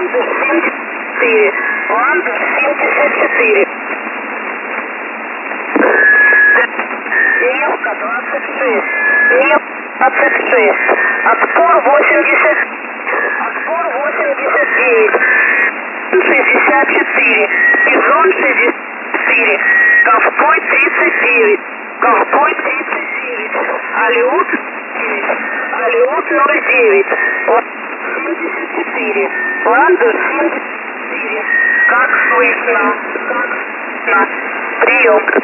Ландыш 74. Ландыш 74. Мелко 26. Мелко 26. Отпор 80. Отпор 89. 64. Бизон 64. Ковбой 39. Ковбой 39. Алиут 9. Алиут 09. 74. Ландыш 74. Как слышно? Как слышно? Прием.